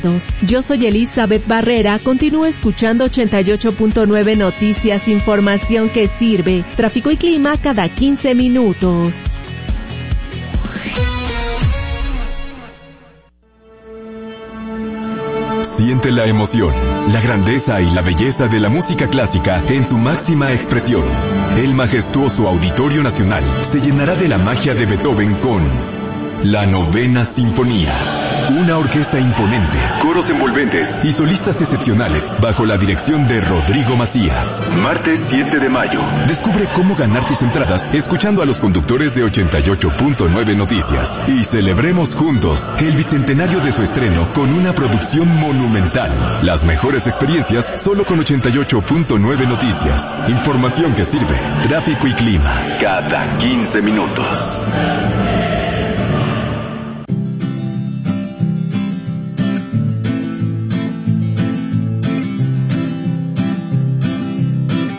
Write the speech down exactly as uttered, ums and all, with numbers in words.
Yo soy Elizabeth Barrera, continúa escuchando ochenta y ocho punto nueve Noticias, información que sirve. Tráfico y clima cada quince minutos. Siente la emoción, la grandeza y la belleza de la música clásica en su máxima expresión. El majestuoso Auditorio Nacional se llenará de la magia de Beethoven con la Novena Sinfonía. Una orquesta imponente, coros envolventes y solistas excepcionales bajo la dirección de Rodrigo Macías. Martes siete de mayo. Descubre cómo ganar tus entradas escuchando a los conductores de ochenta y ocho punto nueve Noticias. Y celebremos juntos el bicentenario de su estreno con una producción monumental. Las mejores experiencias solo con ochenta y ocho punto nueve Noticias. Información que sirve. Tráfico y clima cada quince minutos.